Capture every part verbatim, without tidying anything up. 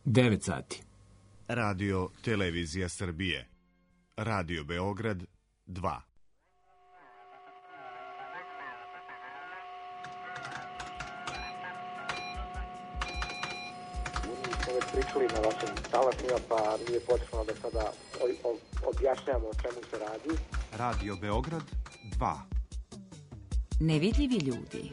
devet sati. Radio Televizija Srbije. Radio Beograd dva. Već pričali na vašim talasima, pa nije potrebno da sada objašnjamo o čemu se radi. Radio Beograd dva. Nevidljivi ljudi.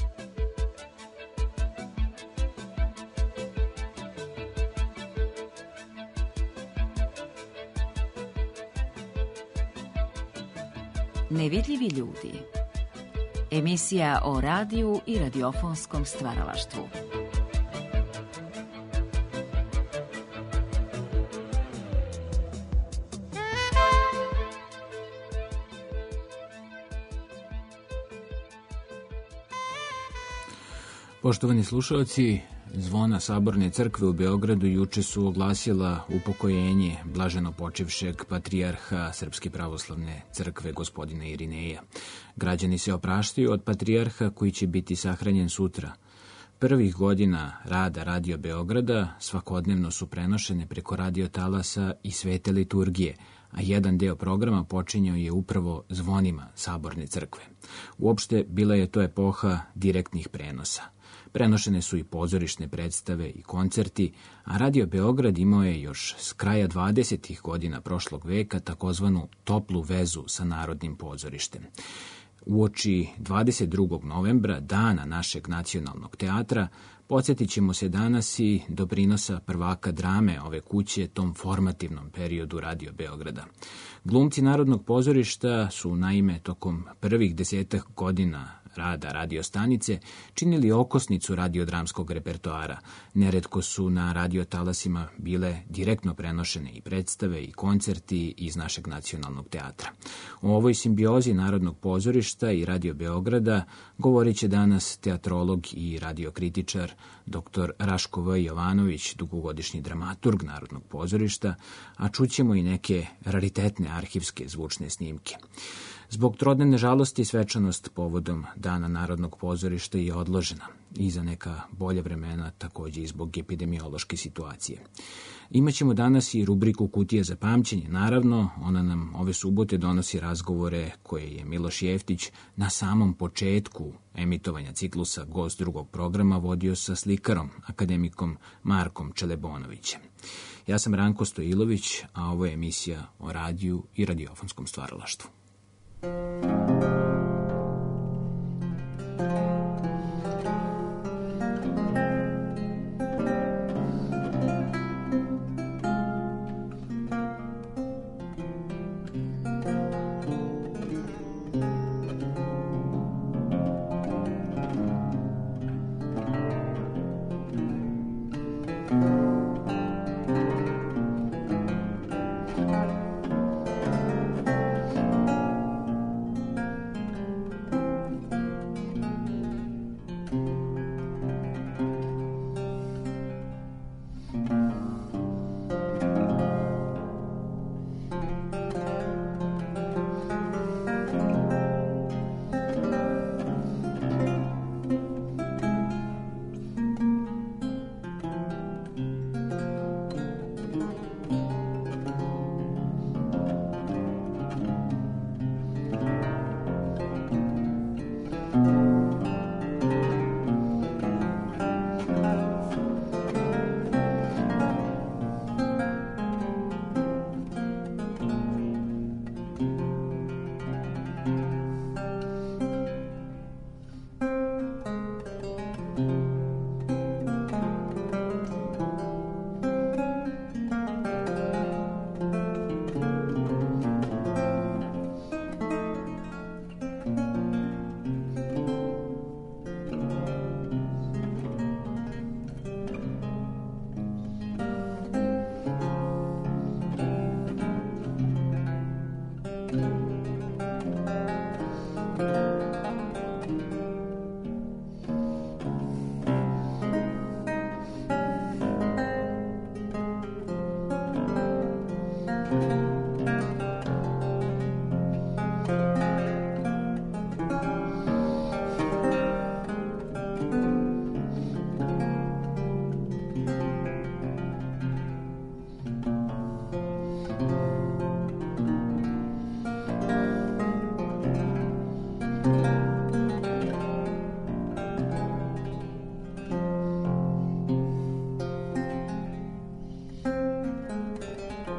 Nevidljivi ljudi. Emisija o radiju i radiofonskom stvaralaštvu. Poštovani slušalci, zvona Saborne crkve u Beogradu juče su oglasila upokojenje blaženo počivšeg patrijarha Srpske pravoslavne crkve gospodina Irineja. Građani se opraštaju od patrijarha koji će biti sahranjen sutra. Prvih godina rada Radio Beograda svakodnevno su prenošene preko radio talasa i svete liturgije, a jedan deo programa počinjao je upravo zvonima Saborne crkve. Uopšte bila je to epoha direktnih prenosa. Prenošene su i pozorišne predstave i koncerti, a Radio Beograd imao je još s kraja dvadesetih godina prošlog veka takozvanu toplu vezu sa Narodnim pozorištem. Uoči dvadeset drugog novembra, dana našeg nacionalnog teatra, podsjetit ćemo se danas i doprinosa prvaka drame ove kuće tom formativnom periodu Radio Beograda. Glumci Narodnog pozorišta su naime tokom prvih desetak godina rada radio stanice činili okosnicu radiodramskog repertoara. Neretko su na radio talasima bile direktno prenošene i predstave i koncerti iz našeg nacionalnog teatra. O ovoj simbiozi Narodnog pozorišta i Radio Beograda govorit će danas teatrolog i radiokritičar doktor Raško V. Jovanović, dugogodišnji dramaturg Narodnog pozorišta, a čućemo i neke raritetne arhivske zvučne snimke. Zbog trodnevne žalosti svečanost povodom Dana Narodnog pozorišta je odložena i za neka bolja vremena, takođe i zbog epidemiološke situacije. Imaćemo danas i rubriku Kutija za pamćenje. Naravno, ona nam ove subote donosi razgovore koje je Miloš Jeftić na samom početku emitovanja ciklusa Gost drugog programa vodio sa slikarom, akademikom Markom Čelebonovićem. Ja sam Ranko Stojilović, a ovo je emisija o radiju i radiofonskom stvaralaštvu.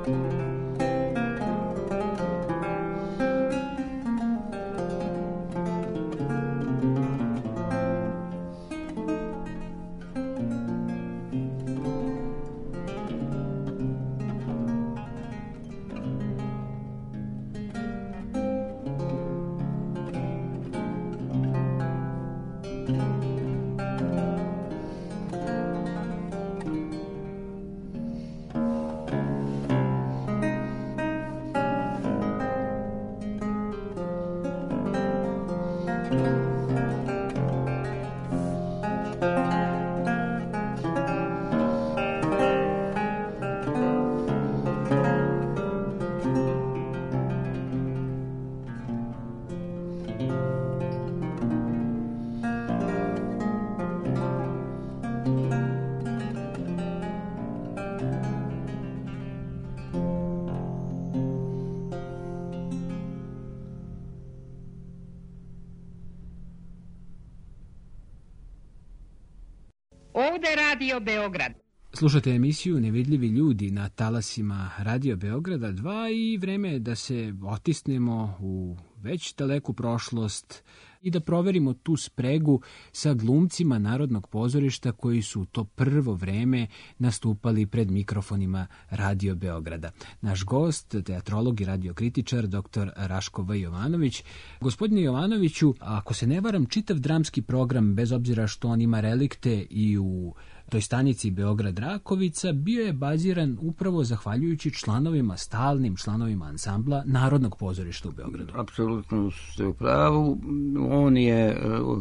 Ovde Radio Beograd. Slušate emisiju Nevidljivi ljudi na talasima Radio Beograda dva i vreme je da se otisnemo u već daleku prošlost i da proverimo tu spregu sa glumcima Narodnog pozorišta koji su u to prvo vreme nastupali pred mikrofonima Radio Beograda. Naš gost, teatrolog i radiokritičar, doktor Raško V. Jovanović. Gospodine Jovanoviću, ako se ne varam, čitav dramski program, bez obzira što on ima relikte i u toj stanici Beograd-Rakovica, bio je baziran upravo zahvaljujući članovima, stalnim članovima ansambla Narodnog pozorišta u Beogradu. Apsolutno ste u pravu. On je uh,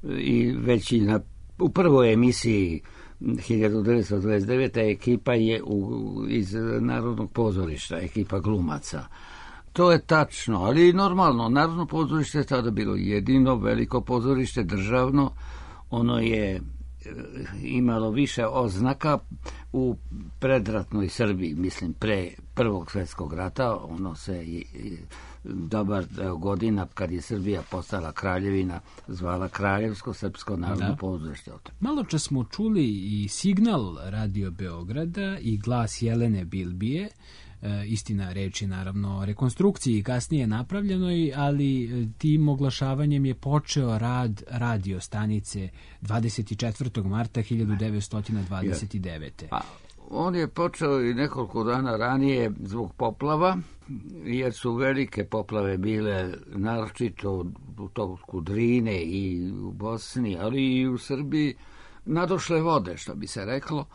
i već i na, u prvoj emisiji hiljadu devetsto dvadeset devete. ekipa je u, iz Narodnog pozorišta, ekipa glumaca. To je tačno, ali normalno. Narodno pozorište je tada bilo jedino veliko pozorište, državno. Ono je imalo više oznaka u predratnoj Srbiji, mislim pre Prvog svjetskog rata. Ono se i, i dobar godina kad je Srbija postala kraljevina zvala Kraljevsko srpsko narodno pozorište. Malo čas smo čuli i signal Radio Beograda i glas Jelene Bilbije. E, istina, reči naravno o rekonstrukciji kasnije napravljenoj, ali tim oglašavanjem je počeo rad radio stanice dvadeset četvrtog marta hiljadu devetsto dvadeset devete. Pa, on je počeo i nekoliko dana ranije zbog poplava, jer su velike poplave bile naročito u toku Drine i u Bosni, ali i u Srbiji, nadošle vode, što bi se reklo.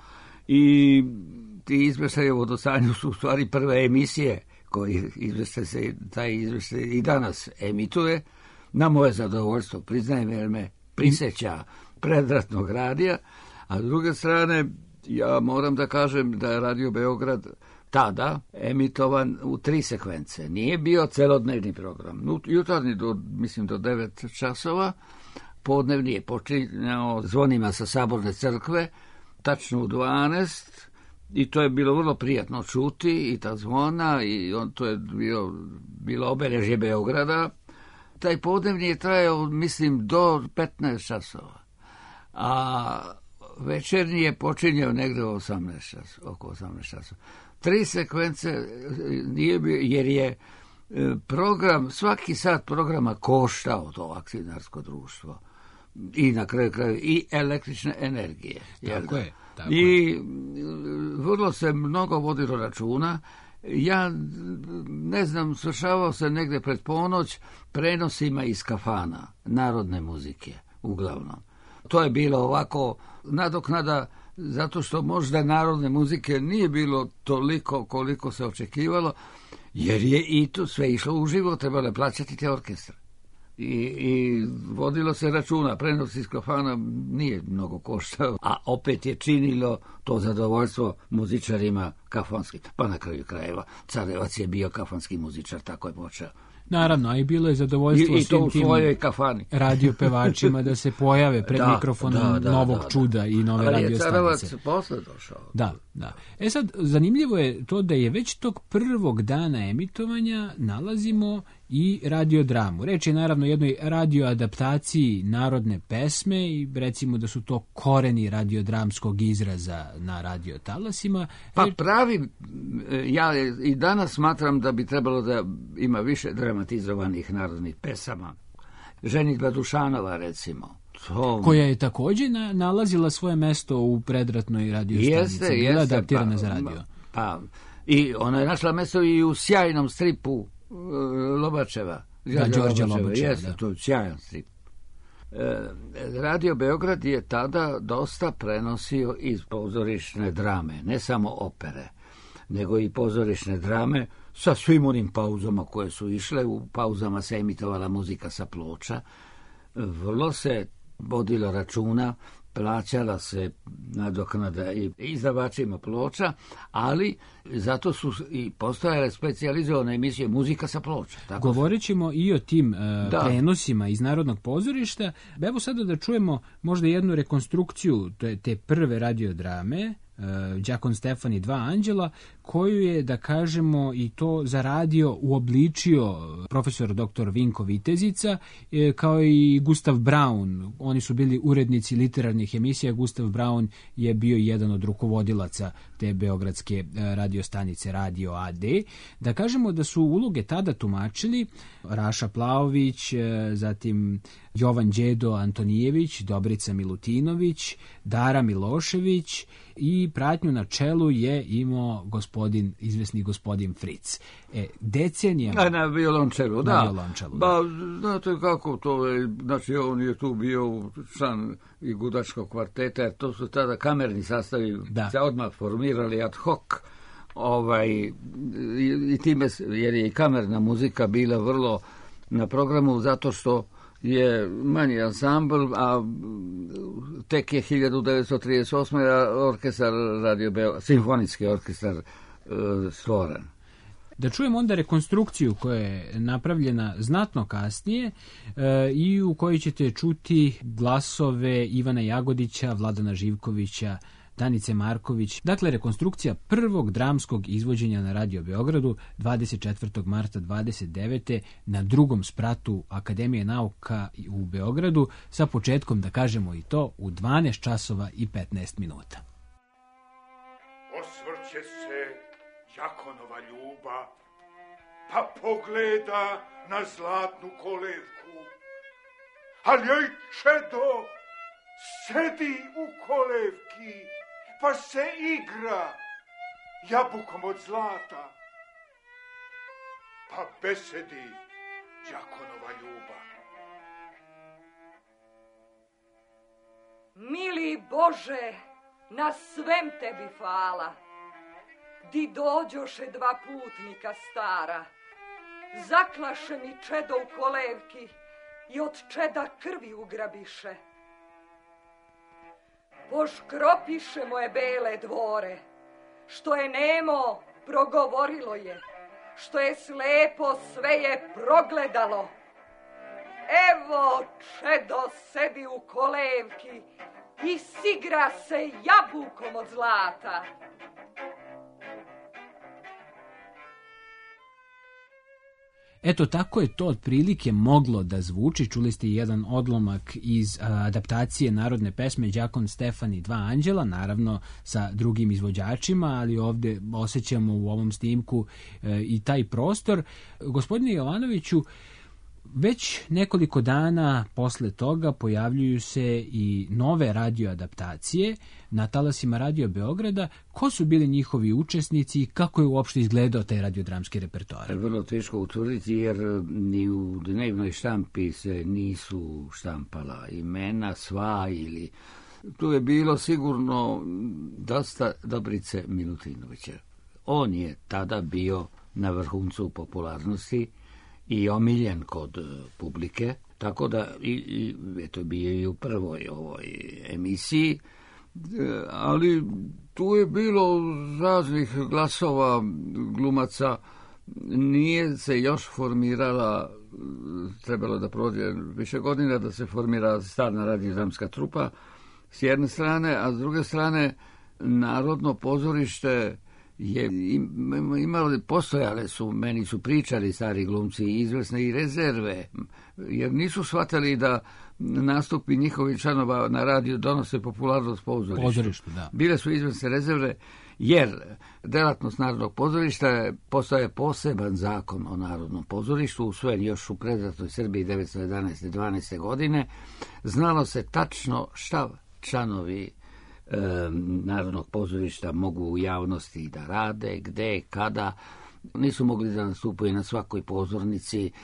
I ti izveštaji o vodostanju su u stvari prve emisije koji izveštaj se, taj izveštaj i danas emituje. Na moje zadovoljstvo, priznajem, jer me prisjeća predratnog radija. A s druge strane, ja moram da kažem da je Radio Beograd tada emitovan u tri sekvence. Nije bio celodnevni program. Jutarnji do, mislim, do devet časova. Podnevni je počinjao zvonima sa Saborne crkve, tačno u dvanaest, i to je bilo vrlo prijatno čuti, i ta zvona, i on, to je bio, bilo obeležje Beograda. Taj podnevni je trajao, mislim, do petnaest časova, a večernji je počinjao negde u osamnaest časova, oko osamnaest časova. Tri sekvence nije bio, jer je program, svaki sat programa koštao to akcionarsko društvo. I na kraju kraju i električne energije. Tako je. Tako I je. vrlo se mnogo vodilo računa. Ja ne znam, slušavao se negde pred ponoć prenosima iz kafana, narodne muzike, uglavnom. To je bilo ovako nadoknada, zato što možda narodne muzike nije bilo toliko koliko se očekivalo, jer je i to sve išlo uživo, trebalo plaćati te orkestre. I, i vodilo se računa, prenos iz kafana nije mnogo koštao, a opet je činilo to zadovoljstvo muzičarima kafanskim. Pa na kraju krajeva Carevac je bio kafanski muzičar, tako je počeo. Naravno, a i bilo je zadovoljstvo I, i to u svim svojoj tim kafani. radio pevačima da se pojave pred da, mikrofonom da, da, novog da, čuda i nove ali radio stanice. Ali je Carevac posle došao. Da, da. E sad, zanimljivo je to da je već tog prvog dana emitovanja nalazimo i radiodramu. Reč je naravno o jednoj radioadaptaciji narodne pesme i recimo da su to koreni radiodramskog izraza na radiotalasima. Pa pravi, ja i danas smatram da bi trebalo da ima više dramatizovanih narodnih pesama. Ženidba Dušanova, recimo. To... koja je također na, nalazila svoje mesto u predratnoj radiostanici. Jeste, bila jeste, adaptirana pa, za radio. Pa, i ona je našla mesto i u sjajnom stripu uh, Lobačeva. Da, Đorđa Lobačeva. Jeste, da. To je sjajan strip. E, Radio Beograd je tada dosta prenosio iz pozorišne drame, ne samo opere, nego i pozorišne drame sa svim onim pauzama koje su išle. U pauzama se emitovala muzika sa ploča. Vrlo se vodilo računa, plaćala se nadoknada i izdavačima ploča, ali zato su i postojale specijalizovane emisije muzika sa ploča. Tako Govorit ćemo i o tim uh, prenosima iz Narodnog pozorišta. Evo sada da čujemo možda jednu rekonstrukciju te, te prve radiodrame, Đakon Stefan i dva anđela, koju je, da kažemo, i to za radio uobličio profesor doktor Vinko Vitezica, kao i Gustav Braun. Oni su bili urednici literarnih emisija. Gustav Braun je bio jedan od rukovodilaca te beogradske radiostanice Radio A D. Da kažemo da su uloge tada tumačili Raša Plaović, zatim Jovan Đedo Antonijević, Dobrica Milutinović, Dara Milošević i pratnju na čelu je imao gospodin, izvesni gospodin Fritz. E, decenijama... A na violončelu, da. Na violončelu, da. Ba, znate kako to je, znači on je tu bio član i gudačkog kvarteta, jer to su tada kamerni sastavi, da. Se odmah formirali ad hoc, ovaj, i, i time, jer je i kamerna muzika bila vrlo na programu, zato što je manji ansambl, a tek je hiljadu devetsto trideset osme orkestar Radio Beograd, simfonijski orkestar e, stvoren. Da čujemo onda rekonstrukciju koja je napravljena znatno kasnije e, i u kojoj ćete čuti glasove Ivana Jagodića, Vladana Živkovića, Danice Marković. Dakle, rekonstrukcija prvog dramskog izvođenja na Radio Beogradu dvadeset četvrtog marta dvadeset devete na drugom spratu Akademije nauka u Beogradu sa početkom, da kažemo i to, u dvanaest časova i petnaest minuta. Osvrće se Đakonova ljuba, pa pogleda na zlatnu kolevku, ali joj čedo sedi u kolevki, pa se igra jabukom od zlata, pa besedi Đakonova ljuba. Mili Bože, na svem tebi hvala, di dođoše dva putnika stara, zaklaše mi čedo u kolevki i od čeda krvi ugrabiše. Poškropiše moje bele dvore, što je nemo progovorilo je, što je slepo sve je progledalo. Evo čedo sedi u kolevki i sigra se jabukom od zlata. Eto, tako je to otprilike moglo da zvuči. Čuli ste jedan odlomak iz a, adaptacije narodne pesme Đakon Stefan i dva anđela, naravno sa drugim izvođačima, ali ovdje osjećamo u ovom snimku e, i taj prostor. Gospodine Jovanoviću, već nekoliko dana posle toga pojavljuju se i nove radioadaptacije na talasima Radio Beograda. Ko su bili njihovi učesnici i kako je uopšte izgledao taj radiodramski repertoar? Vrlo teško utvrditi, jer ni u dnevnoj štampi se nisu štampala imena sva, ili tu je bilo sigurno dosta Dobrice Milutinovića. On je tada bio na vrhuncu popularnosti i omiljen kod publike, tako da i, i eto bio i u prvoj ovoj emisiji, ali tu je bilo raznih glasova glumaca, nije se još formirala, trebalo da prođe više godina da se formira stalna radiodramska trupa s jedne strane, a s druge strane Narodno pozorište je imali, postojale su, meni su pričali stari glumci, izvesne i rezerve, jer nisu shvatali da nastupi njihovih članova na radiju donose popularnost pozorištu. Pozorištu, da. Bile su izvesne rezerve, jer delatnost Narodnog pozorišta postoje poseban zakon o Narodnom pozorištu, usvojen još u predratnoj Srbiji devetsto jedanaeste dvanaeste godine. Znalo se tačno šta članovi e, Narodnog pozorišta mogu u javnosti da rade, gde, kada. Nisu mogli da nastupaju na svakoj pozornici, e,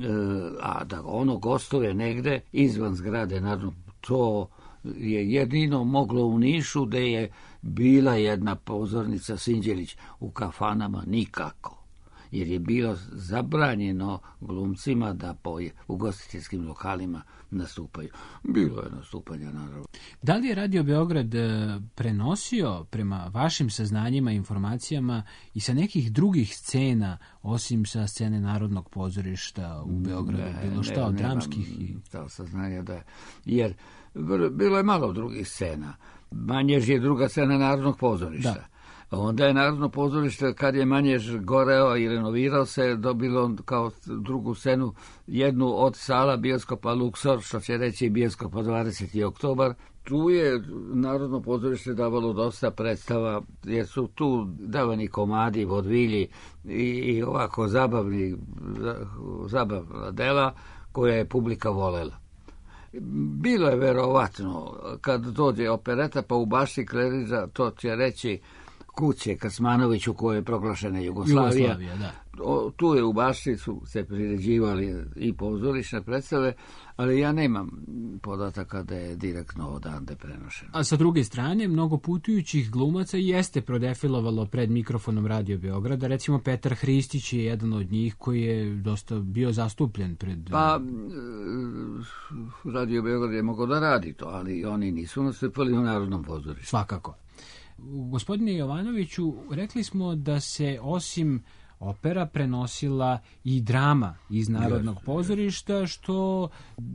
a da ono gostuje negde izvan zgrade Narodnog, to je jedino moglo u Nišu, gde je bila jedna pozornica Sinđelić, u kafanama nikako, jer je bilo zabranjeno glumcima da po ugostiteljskim lokalima nastupaju. Bilo je nastupanja, naravno. Da li je Radio Beograd prenosio, prema vašim saznanjima i informacijama, i sa nekih drugih scena, osim sa scene Narodnog pozorišta u Beogradu, ne, bilo šta ne, od dramskih? I... Ta saznanja da je, jer bilo je malo drugih scena. Manjež je druga scena Narodnog pozorišta. Da. Onda je Narodno pozorište, kad je Manjež goreo i renovirao se, dobilo kao drugu scenu jednu od sala bioskopa Luksor, što će reći bioskopa dvadeseti oktobar. Tu je Narodno pozorište davalo dosta predstava, jer su tu davani komadi, vodvilji i, i ovako zabavni, zabavna dela koja je publika volela. Bilo je verovatno, kad dođe opereta pa u bašti Klerića, to će reći Kuće Kasmanović, u kojoj je proglašena Jugoslavija. Jugoslavija, da. O, tu je u bašti su se priređivali i pozorišne predstave, ali ja nemam podataka da je direktno odande prenošeno. A sa druge strane, mnogo putujućih glumaca jeste prodefilovalo pred mikrofonom Radio Beograda. Recimo, Petar Hristić je jedan od njih koji je dosta bio zastupljen pred... Pa, Radio Beograd je mogao da radi to, ali oni nisu nastupili u Narodnom pozorištu. Svakako. Gospodine Jovanoviću, rekli smo da se osim opera prenosila i drama iz Narodnog pozorišta, što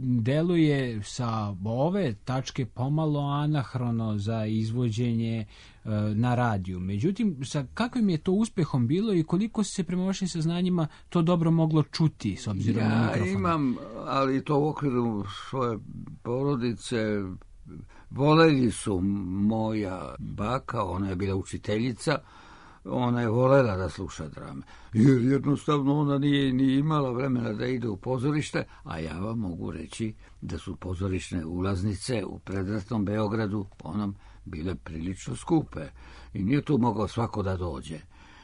deluje sa ove tačke pomalo anahrono za izvođenje e, na radiju. Međutim, sa kakvim je to uspehom bilo i koliko se prema vašim saznanjima to dobro moglo čuti s obzirom ja na mikrofon? Ja imam, ali to u okviru svoje porodice. Voleli su, moja baka, ona je bila učiteljica, ona je volela da sluša drame. Jer jednostavno ona nije ni imala vremena da ide u pozorište, a ja vam mogu reći da su pozorišne ulaznice u predratnom Beogradu onom bile prilično skupe. I nije tu mogao svako da dođe.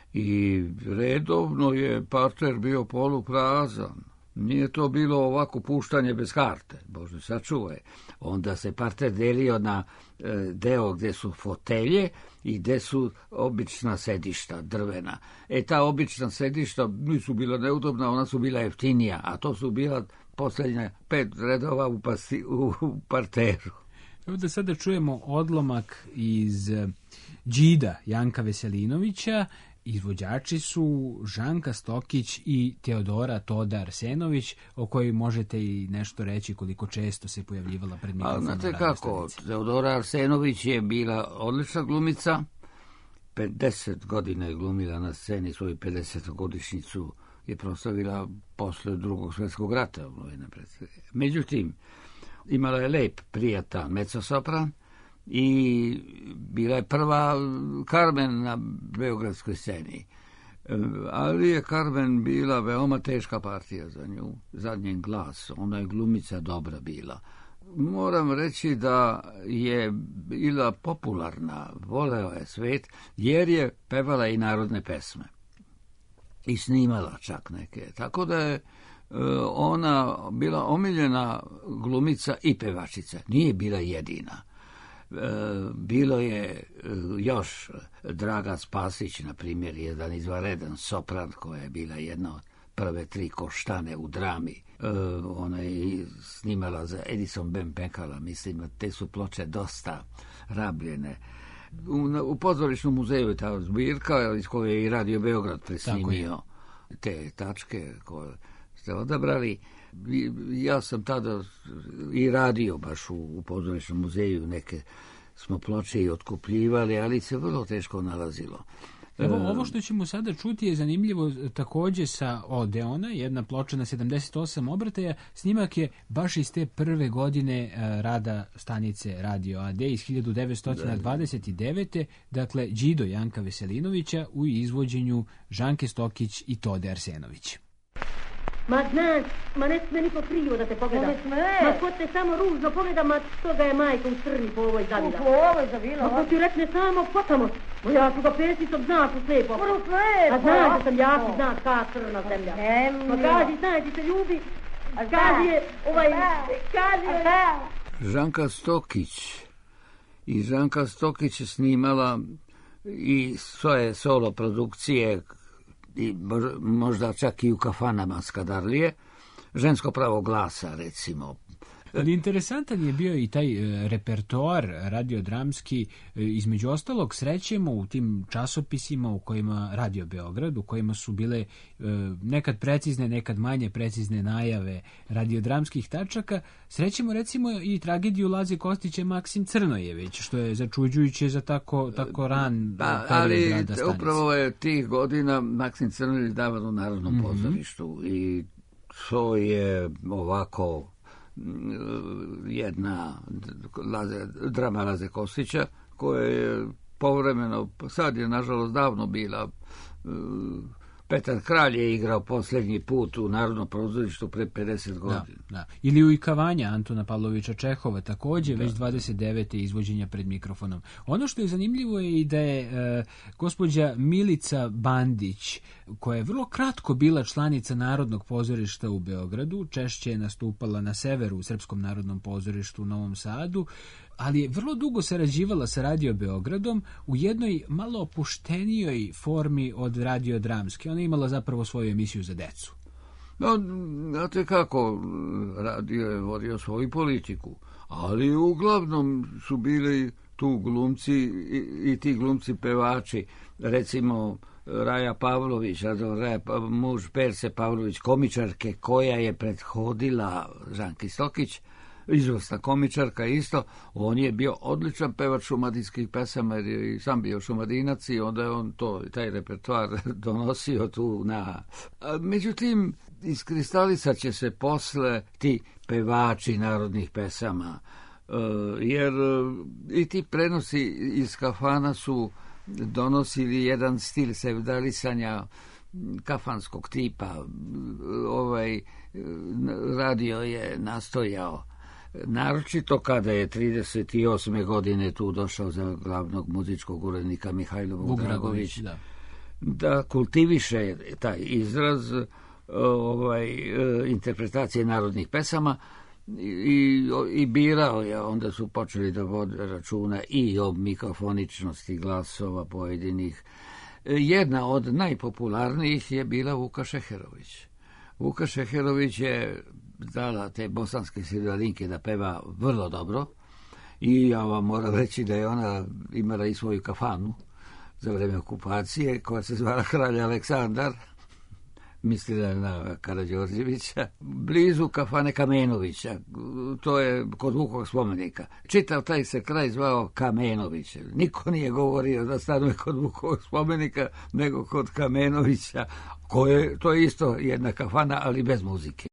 I redovno je parter bio poluprazan. Nije to bilo ovako puštanje bez karte, Bože sačuvaj. Onda se parter delio na e, deo gde su fotelje i gde su obična sedišta, drvena. E, ta obična sedišta nisu bila neudobna, ona su bila jeftinija, a to su bila posljednja pet redova u, pasti, u, u parteru. Evo da sada čujemo odlomak iz Đida Janka Veselinovića. Izvođači su Žanka Stokić i Teodora Toda Arsenović, o kojoj možete i nešto reći koliko često se pojavljivala pred mikrofonom. A znate kako, Teodora Arsenović je bila odlična glumica, pedeset godina je glumila na sceni, svoju pedesetogodišnjicu je proslavila posle drugog svjetskog rata. Međutim, imala je lep, prijatan mezzosopran, i bila je prva Carmen na beogradskoj sceni. Ali je Carmen bila veoma teška partija za nju, za njen glas. Ona je glumica dobra bila. Moram reći da je bila popularna, voleo je svet, jer je pevala i narodne pesme. I snimala čak neke. Tako da je ona bila omiljena glumica i pevačica. Nije bila jedina. Bilo je još Draga Spasić, na primjer, jedan izvanredan sopran koja je bila jedna od prve tri koštane u drami. Ona je snimala za Edison Benpekala, mislim da te su ploče dosta rabljene. U, u pozorišnom muzeju je ta zbirka iz koje je i Radio Beograd presnimio te tačke koje ste odabrali. Ja sam tada i radio baš u, u pozorišnom muzeju, neke smo ploče i otkupljivali, ali se vrlo teško nalazilo. Evo, ovo što ćemo sada čuti je zanimljivo takođe sa Odeona, jedna ploča na sedamdeset osam obrtaja. Snimak je baš iz te prve godine rada stanice Radio A D iz hiljadu devetsto dvadeset devete. Dakle, Đido Janka Veselinovića u izvođenju Žanke Stokić i Tode Arsenović. Ma znaš, ma ne sme niko krivo da te pogleda. Ne sme. Ma ko te samo ružno pogleda, ma što ga je majka u crni po ovoj zavila. Po ovoj zavila? Ma ko ti rekne samo potamo, bo ja ću ga pesnicom znaku slepo. Prvo slepo. A znaš da sam jako znak ka crna zemlja. Ma kaži, znaš ti se ljubi, kaži je, ovaj, kaži je. Žanka Stokić. I Žanka Stokić je snimala i svoje solo produkcije, i možda čak i u kafanama Skadarlije, žensko pravo glasa, recimo. Ali interesantan je bio i taj e, repertoar radiodramski, e, između ostalog srećemo u tim časopisima u kojima Radio Beograd, u kojima su bile e, nekad precizne, nekad manje precizne najave radiodramskih tačaka, srećemo recimo i tragediju Laze Kostića Maksim Crnojević, što je začuđujuće za tako, tako ran pa, ali rada stanice. Upravo je tih godina Maksim Crnojević davan u Narodnom mm-hmm. pozorištu i to je ovako jedna Laze, drama Laze Kostića koja je povremeno, sad je nažalost davno bila, Petar Kralj je igrao posljednji put u Narodnom pozorištu pre pedeset godina. Da, da. Ili u Ikavanja Antuna Pavlovića Čehova, takođe da. Već dvadeset devete izvođenja pred mikrofonom. Ono što je zanimljivo je i da je e, gospođa Milica Bandić, koja je vrlo kratko bila članica Narodnog pozorišta u Beogradu, češće je nastupala na severu u Srpskom narodnom pozorištu u Novom Sadu, ali je vrlo dugo sarađivala sa Radio Beogradom u jednoj malo opuštenijoj formi od radiodramske. Ona je imala zapravo svoju emisiju za decu. No, znate kako, radio je vodio svoju politiku, ali uglavnom su bili tu glumci i, i ti glumci pevači, recimo Raja Pavlović, Raja, muž Perse Pavlović, komičarke koja je prethodila Žanki Stokić, izvrsna komičarka isto, on je bio odličan pevač šumadijskih pesama jer je i sam bio šumadinac i onda je on to, taj repertoar donosio tu na... A, međutim, iskristalisat će se posle ti pevači narodnih pesama, e, jer i ti prenosi iz kafana su donosili jedan stil sevdalisanja kafanskog tipa. Ovaj radio je nastojao, naročito kada je trideset osme godine tu došao za glavnog muzičkog urednika Mihajlo Vugragović, da. da kultiviše taj izraz ovaj, interpretacije narodnih pesama i, i birao je, onda su počeli da vode računa i o mikrofoničnosti glasova pojedinih. Jedna od najpopularnijih je bila Vuka Šeherović. Vuka Šeherović je dala te bosanske sirvalinke da peva vrlo dobro i ja vam moram reći da je ona imala i svoju kafanu za vreme okupacije koja se zvala Kralj Aleksandar, mislila na Karađorđevića, blizu kafane Kamenovića, to je kod Vukovog spomenika. Čitav taj se kraj zvao Kamenović. Niko nije govorio da stanuje kod Vukovog spomenika, nego kod Kamenovića, koje, to je isto jedna kafana, ali bez muzike.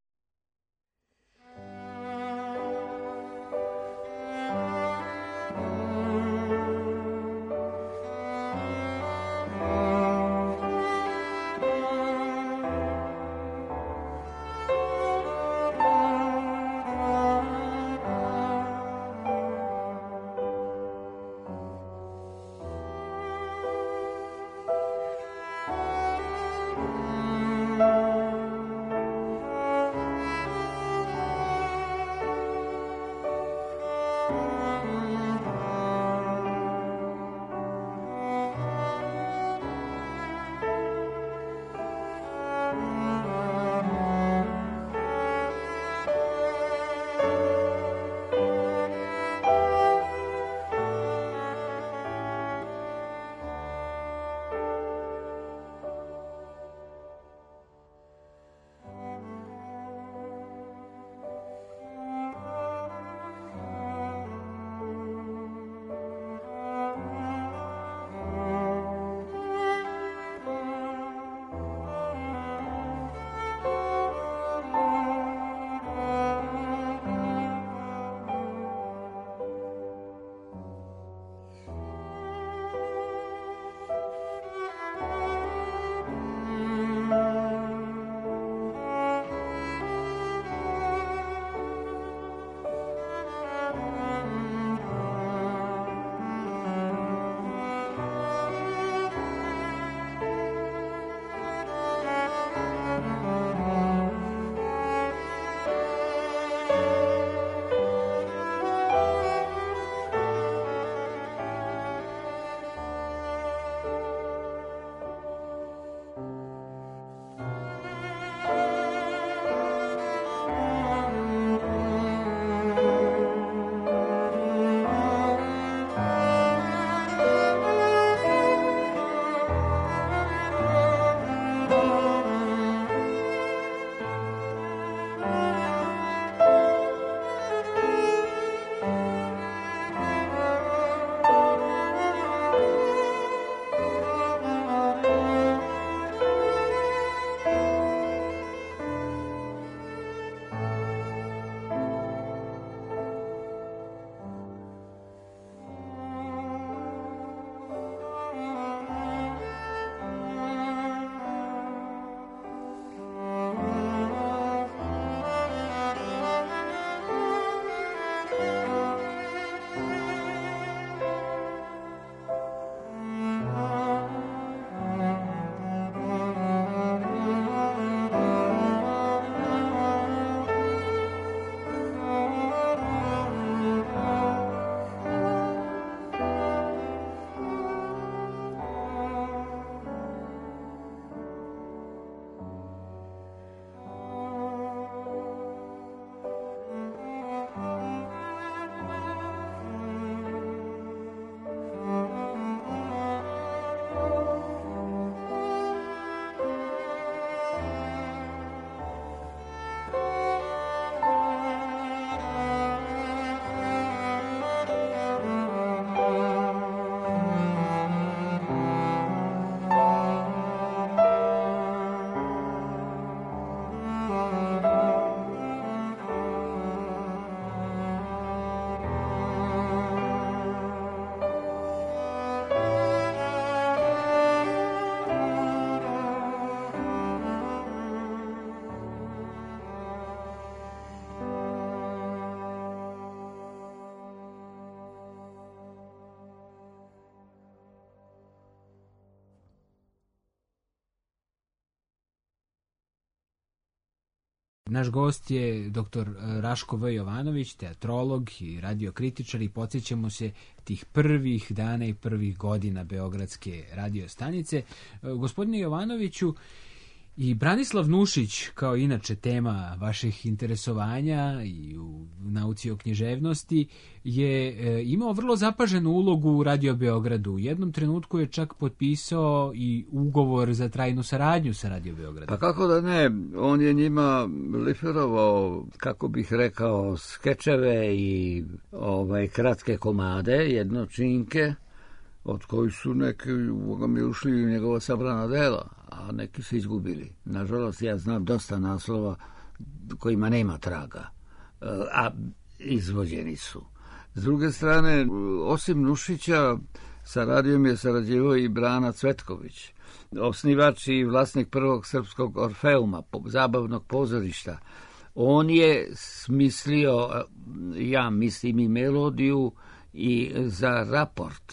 Naš gost je doktor Raško V. Jovanović, teatrolog i radiokritičar i podsjećamo se tih prvih dana i prvih godina Beogradske radio stanice. Gospodine Jovanoviću, i Branislav Nušić, kao inače tema vaših interesovanja i u nauci o književnosti, je e, imao vrlo zapaženu ulogu u Radio Beogradu. U jednom trenutku je čak potpisao i ugovor za trajnu saradnju sa Radio Beogradom. Pa kako da ne, on je njima liferovao, kako bih rekao, skečeve i ovaj kratke komade, jednočinke, od kojih su neki mi ušli u njegova sabrana dela, a neki su izgubili. Nažalost, ja znam dosta naslova kojima nema traga, a izvođeni su. S druge strane, osim Nušića, sa radijom je sarađivao i Brana Cvetković, osnivač i vlasnik prvog srpskog Orfeuma, zabavnog pozorišta. On je smislio, ja mislim, i melodiju i za Raport.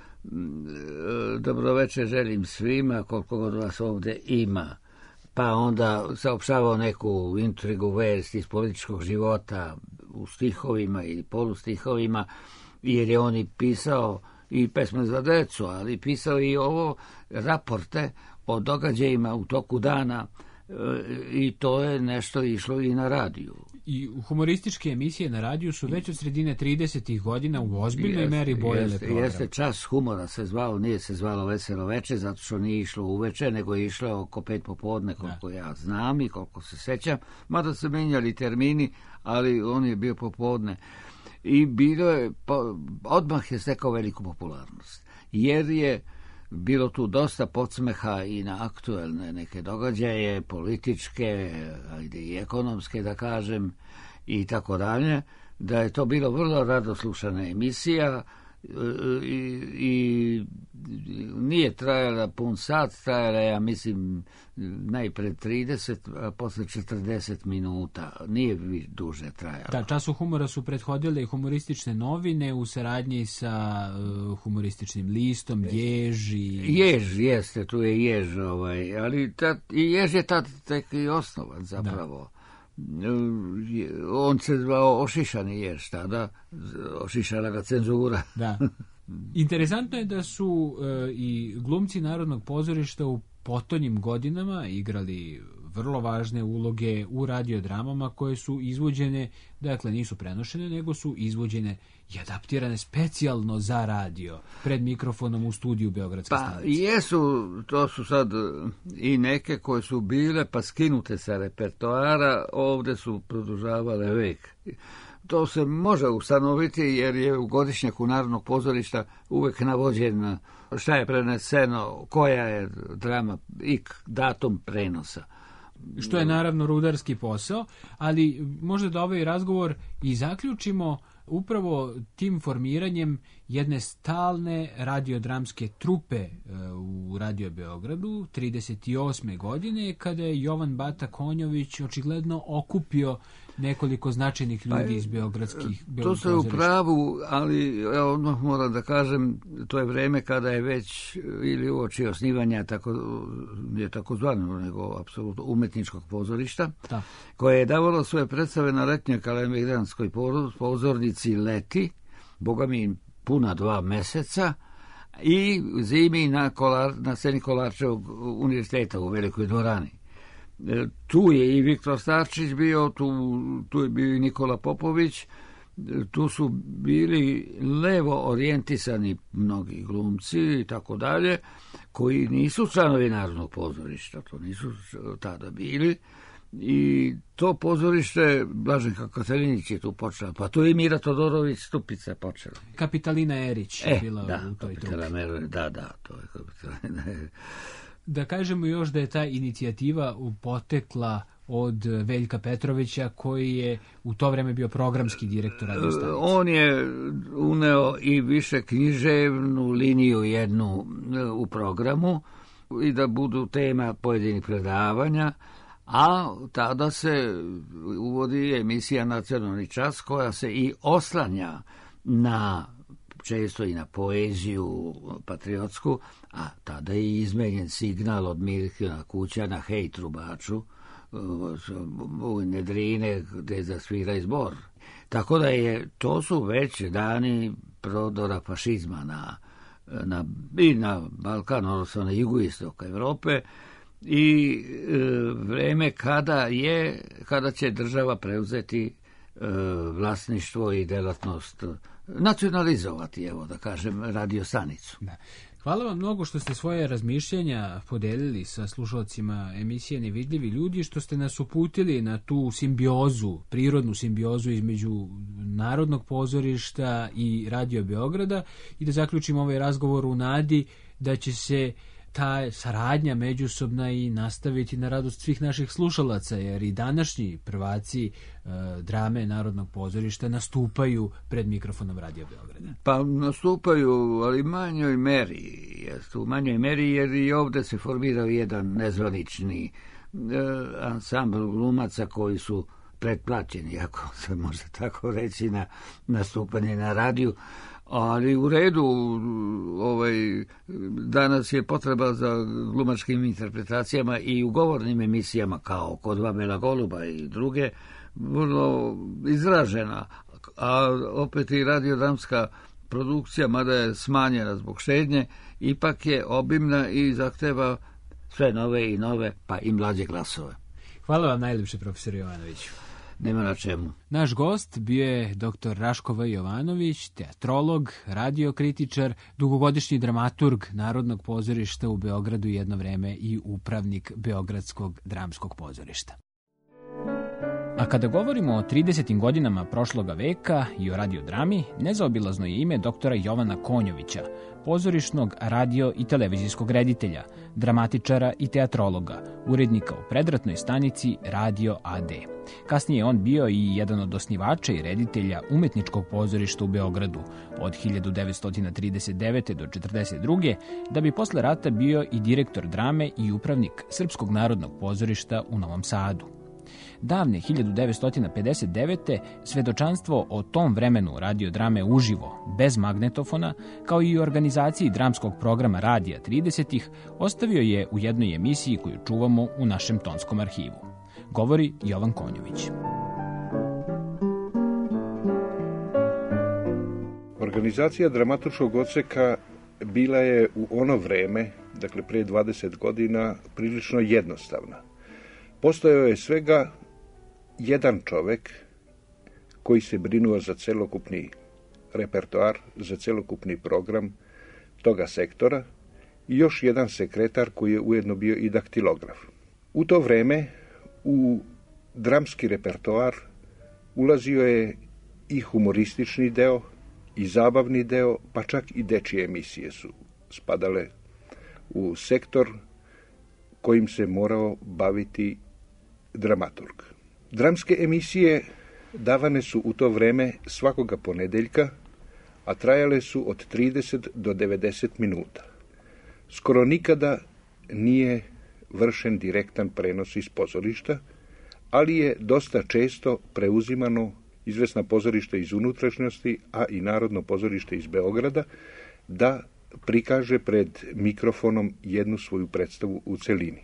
Dobroveče želim svima, koliko god vas ovdje ima. Pa onda saopštavao neku intrigu, vest iz političkog života u stihovima ili polustihovima, jer je on i pisao i pesme za decu, ali pisao i ovo raporte o događajima u toku dana, i to je nešto išlo i na radiju. I humorističke emisije na radiju su već od sredine tridesetih godina u ozbiljnoj jeste, meri bojile jeste, program. Jeste, čas humora se zvao, nije se zvalo Veselo veče, zato što nije išlo uveče, nego je išlo oko pet popodne, koliko da. ja znam i koliko se sećam, mada se menjali termini, ali on je bio popodne. I bilo je, po, odmah je stekao veliku popularnost, jer je bilo tu dosta podsmeha i na aktuelne neke događaje, političke, ajde i ekonomske da kažem, i tako dalje, da je to bilo vrlo rado slušana emisija i, i nije trajala pun sat, trajala ja mislim najpred trideset, a posle četrdeset minuta, nije duže trajala. Da, Času humora su prethodile i humoristične novine u saradnji sa uh, humorističnim listom, Jež i... Jež, jeste, tu je Jež, ovaj, ali ta, i Jež je tad tek i osnovan zapravo. Da. On se zvao Ošišani Jež tada, ošišala ga cenzura. Da. Interesantno je da su uh, i glumci Narodnog pozorišta u potonjim godinama igrali vrlo važne uloge u radiodramama koje su izvođene, dakle nisu prenošene, nego su izvođene i adaptirane specijalno za radio, pred mikrofonom u studiju Beogradske pa, stanice. Pa jesu, to su sad i neke koje su bile pa skinute sa repertoara, ovdje su produžavale vek. To se može ustanoviti jer je u godišnjaku Narodnog pozorišta uvek navođen šta je preneseno, koja je drama i datum prenosa. Što je naravno rudarski posao, ali možda da ovaj razgovor i zaključimo upravo tim formiranjem jedne stalne radiodramske trupe u Radio Beogradu trideset osme godine, kada je Jovan Bata Konjović očigledno okupio nekoliko značajnih ljudi pa, iz beogradskih to se u pravu, ali ja odmah moram da kažem, to je vreme kada je već ili uoči osnivanja tako, nije tako zvano, nego apsolutno umetničkog pozorišta, da. koje je davalo svoje predstave na letnjoj kalemegranskoj pozornici Leti, boga mi puna dva meseca, i zimi na, kolar, na sceni Kolarčevog univerziteta u Velikoj dvorani. Tu je i Viktor Starčić bio, tu, tu je bio i Nikola Popović, tu su bili levo orijentisani mnogi glumci i tako dalje, koji nisu članovi Narodnog pozorišta, to nisu tada bili. I to pozorište, Blaženka Katalinić je tu počela, pa tu je Mira Todorović Stupica počela. Kapitalina Erić je e, bila da, u toj trupi. Da, da, to je Kapitalina Erić. Da kažemo još da je ta inicijativa potekla od Veljka Petrovića, koji je u to vreme bio programski direktor radio stanice. On je uneo i više književnu liniju jednu u programu i da budu tema pojedinih predavanja, a tada se uvodi emisija Nacionalni čas, koja se i oslanja na, često i na poeziju patriotsku, a tada je izmenjen signal od Mirkina Kućana, hej trubaču, bujne drine gde zasvira i zbor. Tako da je, to su već dani prodora fašizma na, na, i na Balkan, odnosno na jugoistok Evrope, i e, vreme kada je, kada će država preuzeti e, vlasništvo i delatnost, nacionalizovati, evo da kažem, radio stanicu. Da. Hvala vam mnogo što ste svoje razmišljanja podelili sa slušalcima emisije Nevidljivi ljudi, što ste nas uputili na tu simbiozu, prirodnu simbiozu između Narodnog pozorišta i Radio Beograda, i da zaključimo ovaj razgovor u nadi da će se ta saradnja međusobna i nastaviti na radost svih naših slušalaca, jer i današnji prvaci e, drame Narodnog pozorišta nastupaju pred mikrofonom Radio Beograda. Pa nastupaju, ali manjoj meri, jest, u manjoj meri, jer i ovde se formirao jedan nezvanični e, ansambl glumaca koji su pretplaćeni, ako se može tako reći, na nastupanje na radiju. Ali u redu, ovaj, danas je potreba za glumačkim interpretacijama i u govornim emisijama, kao Kod Vabela Goluba i druge, vrlo izražena. A opet i radiodramska produkcija, mada je smanjena zbog štednje, ipak je obimna i zahteva sve nove i nove, pa i mlađe glasove. Hvala vam najljepše, profesor Jovanoviću. Nema na čemu. Naš gost bio je doktor Raško V. Jovanović, teatrolog, radiokritičar, dugogodišnji dramaturg Narodnog pozorišta u Beogradu, jedno vreme i upravnik Beogradskog dramskog pozorišta. A kada govorimo o tridesetim godinama prošloga veka i o radiodrami, nezaobilazno je ime doktora Jovana Konjovića, pozorišnog, radio i televizijskog reditelja, dramatičara i teatrologa, urednika u predratnoj stanici Radio A D. Kasnije je on bio i jedan od osnivača i reditelja Umetničkog pozorišta u Beogradu od hiljadu devetsto trideset devete. do četrdeset druge. da bi posle rata bio i direktor drame i upravnik Srpskog narodnog pozorišta u Novom Sadu. Davne hiljadu devetsto pedeset devete. svedočanstvo o tom vremenu radiodrame uživo, bez magnetofona, kao i organizaciji dramskog programa Radija tridesetih, ostavio je u jednoj emisiji koju čuvamo u našem tonskom arhivu. Govori Jovan Konjović. Organizacija dramaturškog odseka bila je u ono vreme, dakle pre dvadeset godina, prilično jednostavna. Postojao je svega jedan čovek koji se brinuo za celokupni repertoar, za celokupni program toga sektora i još jedan sekretar koji je ujedno bio i daktilograf. U to vreme u dramski repertoar ulazio je i humoristični deo, i zabavni deo, pa čak i dečije emisije su spadale u sektor kojim se morao baviti dramaturg. Dramske emisije davane su u to vreme svakoga ponedeljka, a trajale su od trideset do devedeset minuta. Skoro nikada nije vršen direktan prenos iz pozorišta, ali je dosta često preuzimano izvesna pozorišta iz unutrašnjosti, a i Narodno pozorište iz Beograda, da prikaže pred mikrofonom jednu svoju predstavu u celini.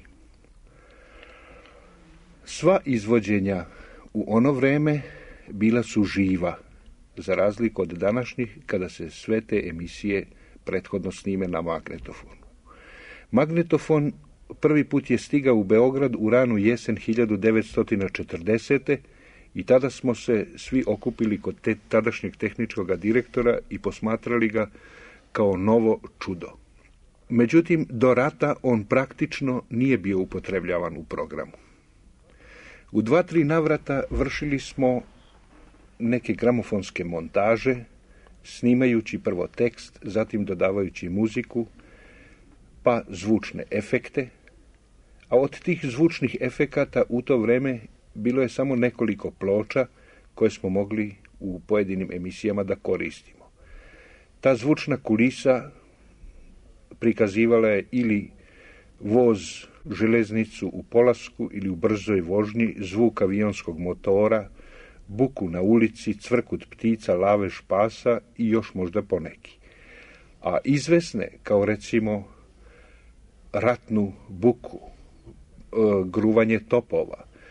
Sva izvođenja u ono vreme bila su živa, za razliku od današnjih, kada se sve te emisije prethodno snime na magnetofonu. Magnetofon prvi put je stigao u Beograd u ranu jesen hiljadu devetsto četrdesete. i tada smo se svi okupili kod te tadašnjeg tehničkog direktora i posmatrali ga kao novo čudo. Međutim, do rata on praktično nije bio upotrebljavan u programu. U dva, tri navrata vršili smo neke gramofonske montaže, snimajući prvo tekst, zatim dodavajući muziku, pa zvučne efekte, a od tih zvučnih efekata u to vreme bilo je samo nekoliko ploča koje smo mogli u pojedinim emisijama da koristimo. Ta zvučna kulisa prikazivala je ili voz železnicu u polasku ili u brzoj vožnji, zvuk avionskog motora, buku na ulici, cvrkut ptica, lavež pasa i još možda poneki. A izvesne, kao recimo ratnu buku, gruvanje topova,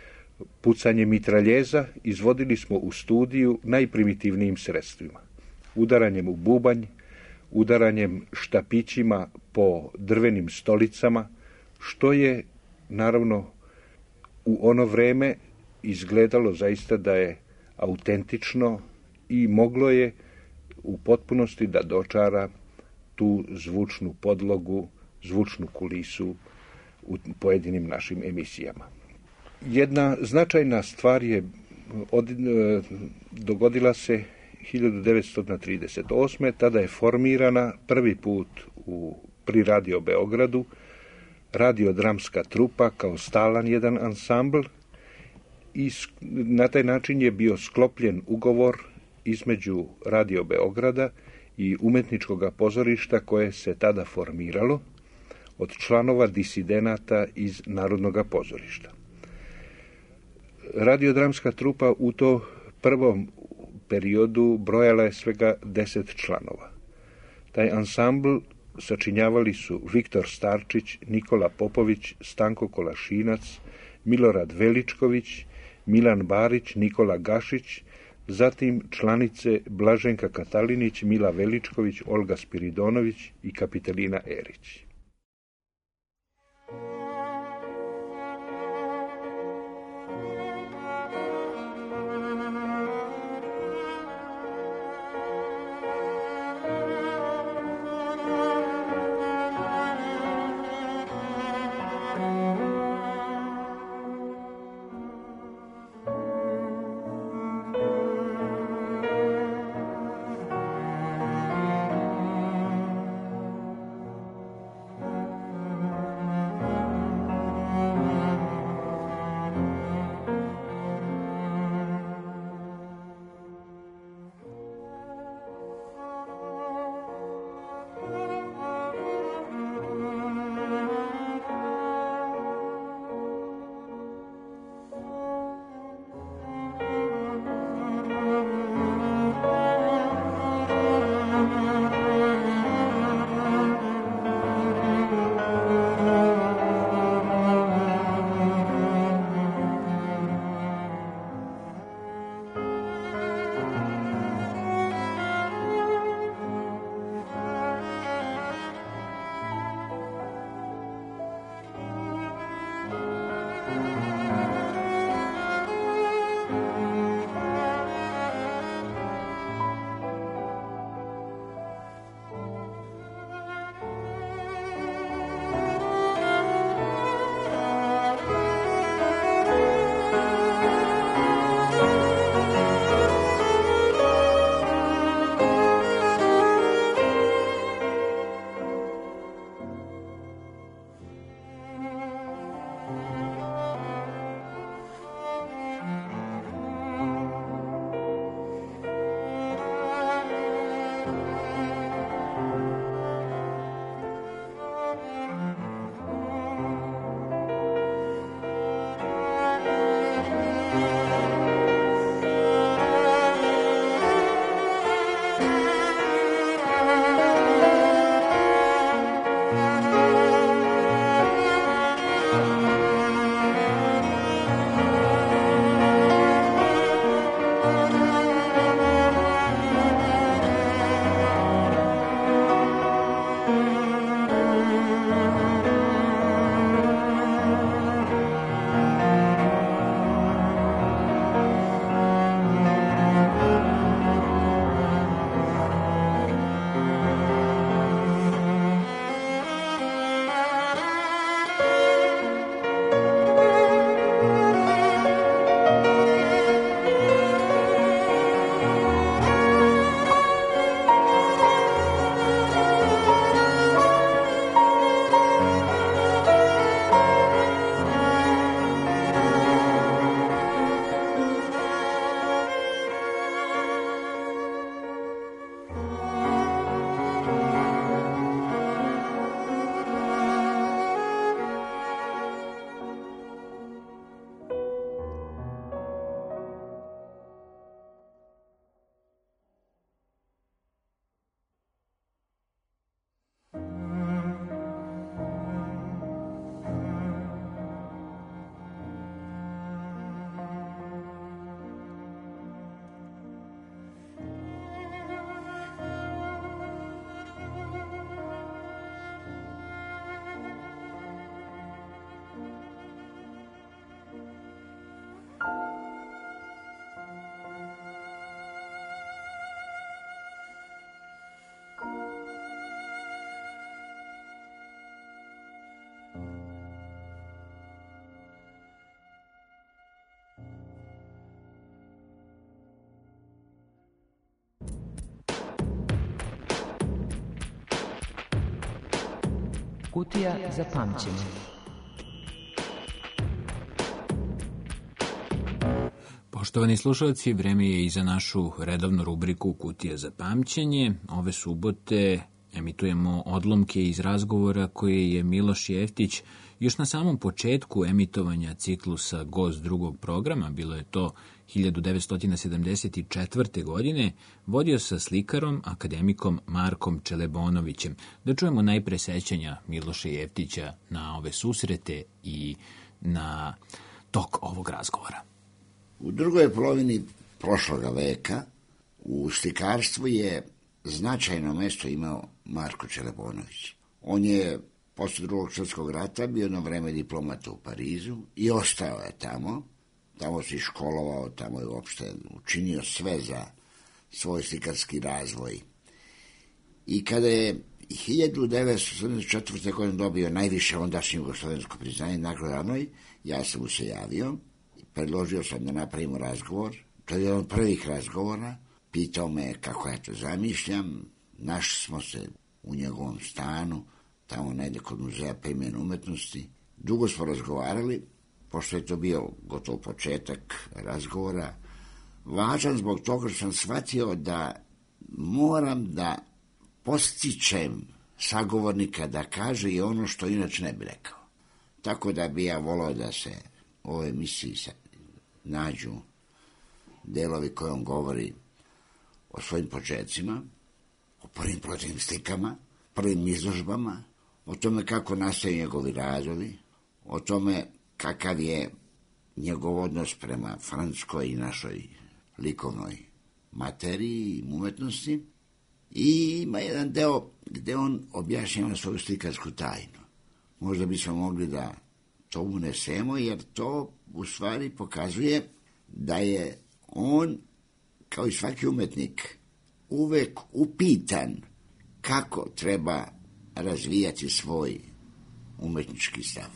Pucanje mitraljeza izvodili smo u studiju najprimitivnijim sredstvima. Udaranjem u bubanj, udaranjem štapićima po drvenim stolicama, što je, naravno, u ono vreme izgledalo zaista da je autentično i moglo je u potpunosti da dočara tu zvučnu podlogu, zvučnu kulisu u pojedinim našim emisijama. Jedna značajna stvar je od, dogodila se hiljadu devetsto trideset osme. Tada je formirana prvi put u, pri Radio Beogradu radiodramska trupa kao stalan jedan ansambl i na taj način je bio sklopljen ugovor između Radio Beograda i umetničkog pozorišta koje se tada formiralo od članova disidenata iz Narodnog pozorišta. Radiodramska trupa u to prvom periodu brojala je svega deset članova. Taj ansambl sačinjavali su Viktor Starčić, Nikola Popović, Stanko Kolašinac, Milorad Veličković, Milan Barić, Nikola Gašić, zatim članice Blaženka Katalinić, Mila Veličković, Olga Spiridonović i Kapitelina Erić. Kutija za pamćenje. Poštovani slušalci, vreme je i za našu redovnu rubriku Kutija za pamćenje. Ove subote emitujemo odlomke iz razgovora koje je Miloš Jeftić još na samom početku emitovanja ciklusa Gost drugog programa, bilo je to hiljadu devetsto sedamdeset četvrte. godine, vodio sa slikarom, akademikom Markom Čelebonovićem. Da čujemo najpre sećanja Miloša Jeftića na ove susrete i na tok ovog razgovora. U drugoj polovini prošloga veka u slikarstvu je značajno mesto imao Marko Čelebonović. On je posle drugog svjetskog rata bio jedno vreme diplomata u Parizu i ostao je tamo. Tamo se školovao, tamo je uopšte učinio sve za svoj slikarski razvoj. I kada je hiljadu devetsto sedamdeset četvrte. godine dobio najviše ondašnje jugoslovensko priznanje, nagradu Ranoj, ja sam mu se javio, predložio sam da napravimo razgovor. To je jedan od prvih razgovora. Pitao me kako ja to zamišljam. Našli smo se u njegovom stanu, tamo negdje kod muzeja primjene umetnosti. Dugo smo razgovarali, pošto je to bio gotov početak razgovora, važan zbog toga što sam shvatio da moram da postičem sagovornika da kaže i ono što inače ne bi rekao. Tako da bi ja volao da se u ovoj emisiji nađu delovi koji on govori o svojim početcima, o prvim protivnim slikama, prvim izložbama, o tome kako nastaju njegovi radovi, o tome kakav je njegov odnos prema francuskoj i našoj likovnoj materiji i umetnosti. I ima jedan deo gde on objašnjava svoju slikarsku tajnu. Možda bismo mogli da to unesemo, jer to u stvari pokazuje da je on, kao i svaki umetnik, uvek upitan kako treba razvijati svoj umetnički stav.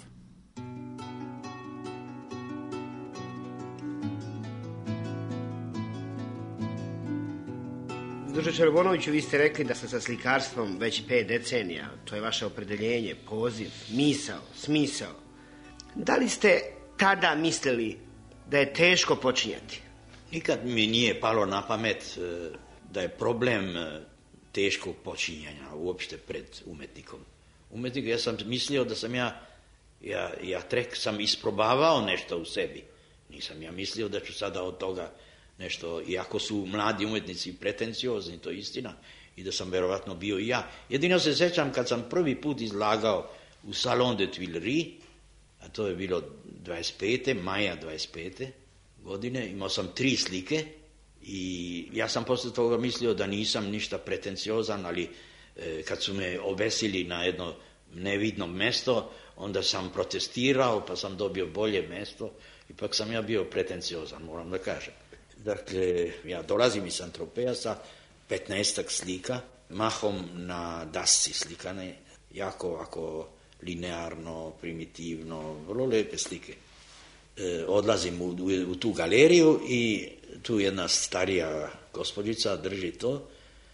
Druže Čelebonoviću, vi ste rekli da ste sa slikarstvom već pet decenija. To je vaše opredeljenje, poziv, misao, smisao. Da li ste tada mislili da je teško počinjati? Nikad mi nije palo na pamet da je problem teškog počinjanja uopšte pred umetnikom. Umetnik, ja sam mislio da sam ja, ja, ja trek sam isprobavao nešto u sebi. Nisam ja mislio da ću sada od toga nešto, iako su mladi umetnici pretenciozni, to je istina, i da sam verovatno bio i ja. Jedino se sećam kad sam prvi put izlagao u Salon de Tuileries, a to je bilo dvadeset pete maja dvadeset pete godine, imao sam tri slike i ja sam posle toga mislio da nisam ništa pretenciozan, ali e, kad su me obesili na jedno nevidno mesto, onda sam protestirao, pa sam dobio bolje mesto, ipak sam ja bio pretenciozan, moram da kažem. Dakle, ja dolazim iz Saint-Tropeza sa petnaestak slika, mahom na dasci slikane, jako ovako linearno, primitivno, vrlo lepe slike. E, odlazim u, u, u tu galeriju i tu jedna starija gospođica drži to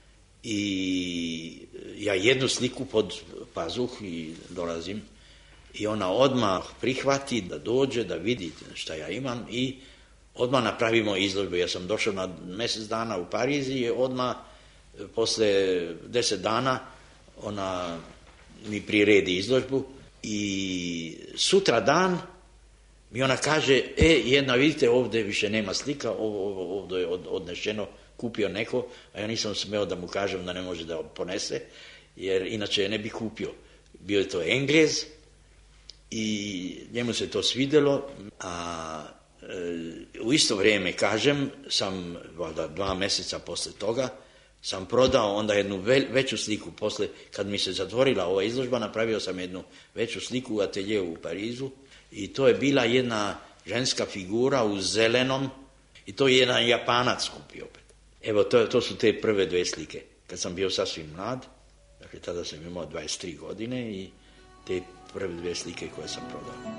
i ja jednu sliku pod pazuh i dolazim i ona odmah prihvati da dođe, da vidi šta ja imam i odmah napravimo izložbu. Ja sam došao na mjesec dana u Pariz i odmah posle deset dana ona mi priredi izložbu i sutra dan mi ona kaže, e, jedna, vidite, ovdje više nema slika, ovo, ovdje je odnešeno, kupio neko, a ja nisam smeo da mu kažem da ne može da ponese, jer inače je ne bi kupio. Bio je to Englez i njemu se to svidjelo, a u isto vrijeme, kažem, sam valjda dva mjeseca posle toga sam prodao onda jednu ve, veću sliku. Posle, kad mi se zatvorila ova izložba, napravio sam jednu veću sliku u ateljeu u Parizu i to je bila jedna ženska figura u zelenom i to je jedan Japanac kupio opet. Evo, to, to su te prve dve slike. Kad sam bio sasvim mlad, dakle tada sam imao dvadeset tri godine i te prve dve slike koje sam prodao.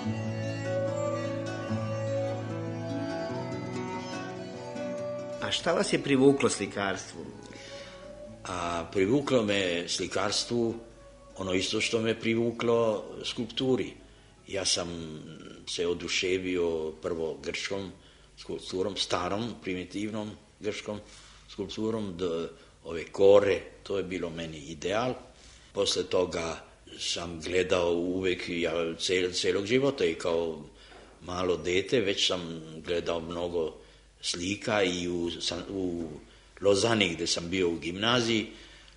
A šta vas je privuklo slikarstvu? A privuklo me slikarstvu ono isto što me privuklo skulpturi. Ja sam se oduševio prvo grčkom skulpturom, starom, primitivnom grčkom skulpturom, do ove kore, to je bilo meni ideal. Posle toga sam gledao uvek, ja cel, celog života i kao malo dete, već sam gledao mnogo slika i u, u Lozani gde sam bio u gimnaziji,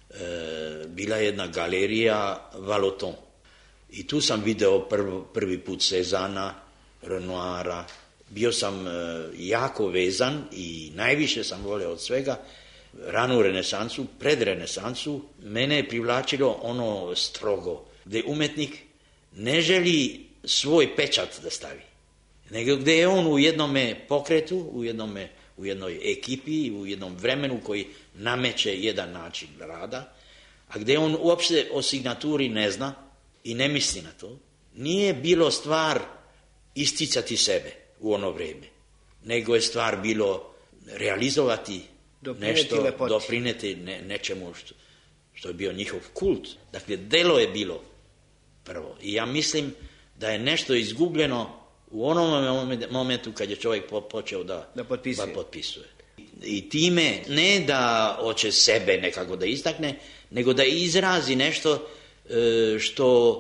e, bila jedna galerija Valoton. I tu sam video prv, prvi put Cezana, Renoira. Bio sam e, jako vezan i najviše sam voleo od svega ranu renesansu, pred renesansu. Mene je privlačilo ono strogo, gde umetnik ne želi svoj pečat da stavi, nego gde je on u jednome pokretu, u, jednome, u jednoj ekipi, u jednom vremenu koji nameće jedan način rada, a gde on uopšte o signaturi ne zna i ne misli na to. Nije bilo stvar isticati sebe u ono vreme, nego je stvar bilo realizovati doprineti nešto, lepoti. doprineti ne, nečemu što, što je bio njihov kult. Dakle, delo je bilo prvo. I ja mislim da je nešto izgubljeno u onom momentu kad je čovjek počeo da, da potpisuje. Da potpisuje. I time ne da hoće sebe nekako da istakne, nego da izrazi nešto e, što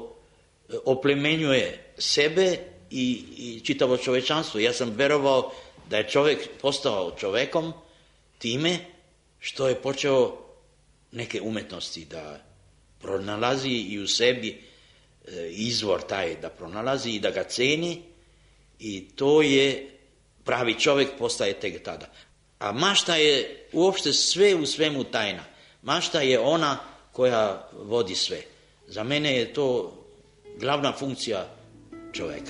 oplemenjuje sebe i, i čitavo čovečanstvo. Ja sam verovao da je čovjek postao čovekom time što je počeo neke umetnosti da pronalazi i u sebi e, izvor taj da pronalazi i da ga ceni, i to je pravi čovjek postaje tek tada. A mašta je uopšte sve u svemu tajna. Mašta je ona koja vodi sve. Za mene je to glavna funkcija čovjeka.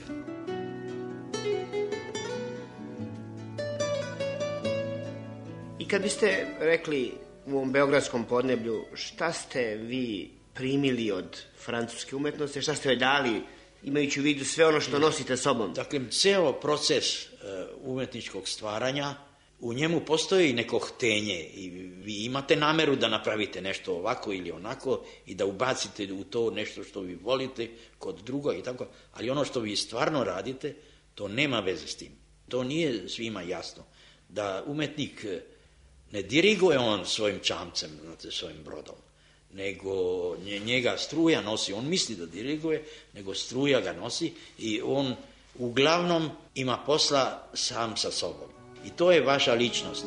I kad biste rekli u ovom beogradskom podneblju, šta ste vi primili od francuske umetnosti, šta ste joj dali, imajući u vidu sve ono što nosite sobom? Dakle, ceo proces uh, umetničkog stvaranja, u njemu postoji neko htenje i vi imate nameru da napravite nešto ovako ili onako i da ubacite u to nešto što vi volite kod druga i tako, ali ono što vi stvarno radite, to nema veze s tim. To nije svima jasno. Da umetnik ne diriguje on svojim čamcem, znate, svojim brodom, nego njega struja nosi. On misli da diriguje, nego struja ga nosi i on uglavnom ima posla sam sa sobom. I to je vaša ličnost.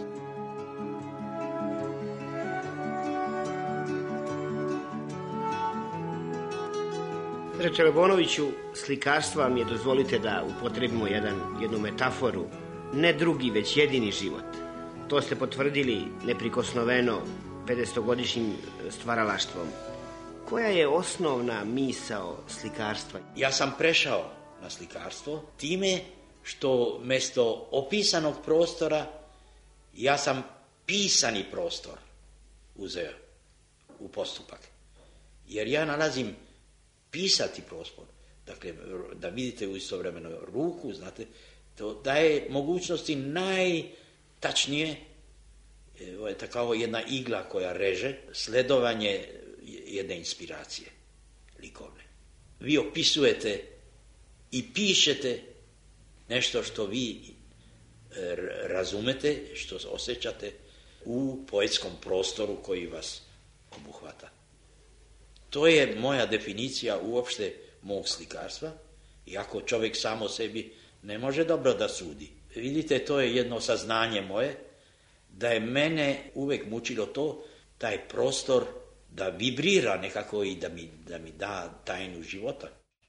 Reče Lebonoviću, slikarstva mi je, dozvolite da upotrebimo jedan, jednu metaforu, ne drugi, već jedini život. To ste potvrdili neprikosnoveno pedestogodišnjim stvaralaštvom. Koja je osnovna misao slikarstva? Ja sam prešao na slikarstvo time što mesto opisanog prostora ja sam pisani prostor uzeo u postupak. Jer ja nalazim pisati prostor, dakle da vidite u istovremeno ruku, znate, to daje mogućnosti najtačnije, ovo je tako jedna igla koja reže, sledovanje jedne inspiracije likovne. Vi opisujete i pišete nešto što vi razumete, što osjećate u poetskom prostoru koji vas obuhvata. To je moja definicija uopšte mog slikarstva, iako čovjek samo sebi ne može dobro da sudi. Vidite, to je jedno saznanje moje, da je mene uvek mučilo to, taj prostor da vibrira nekako i da mi, da mi da tajnu života.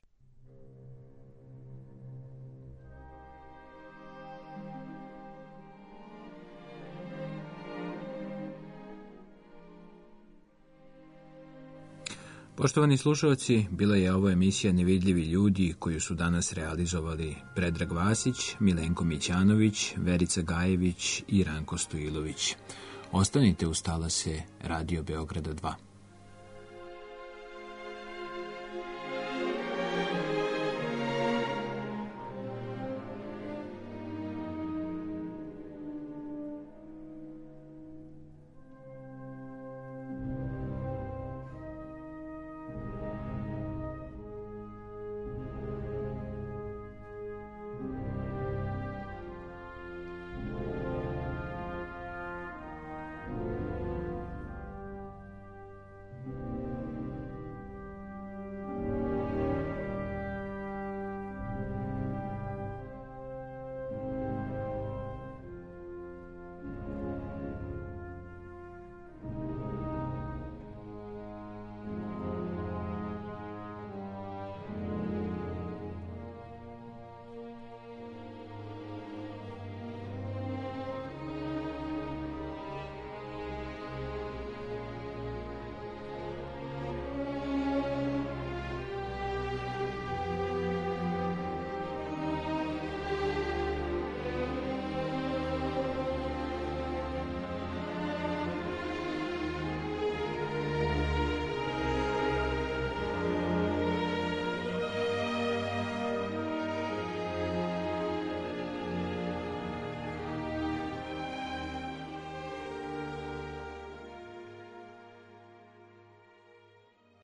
Poštovani slušalci, bila je ovo emisija Nevidljivi ljudi koju su danas realizovali Predrag Vasić, Milenko Mićanović, Verica Gajević i Ranko Stojilović. Ostanite uz talase Radio Beograda dva.